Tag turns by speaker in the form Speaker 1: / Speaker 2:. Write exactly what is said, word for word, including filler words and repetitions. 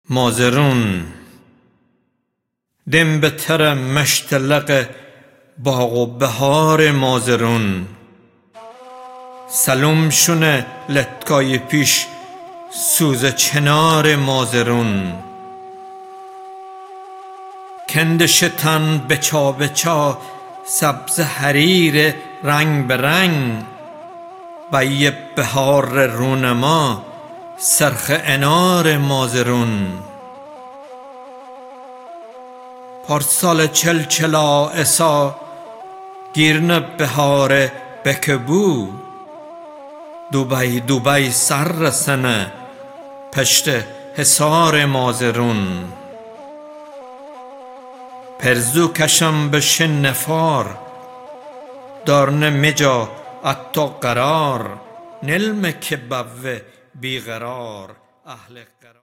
Speaker 1: مازرون دم به تر مشتلق باغ و بهار مازرون سلام شونه لتکای پیش سوز چنار مازرون کند شتن بچا بچا سبز حریر رنگ به رنگ بی بهار رونما سرخ انار مازرون پارسال چل چلا اسا گیرن بهار بکبو دوبای دوبای سر رسنه پشت حصار مازرون پرزو کشم به شنفار دارن مجا اتو قرار نلم که بوه بیقرار اهل قرار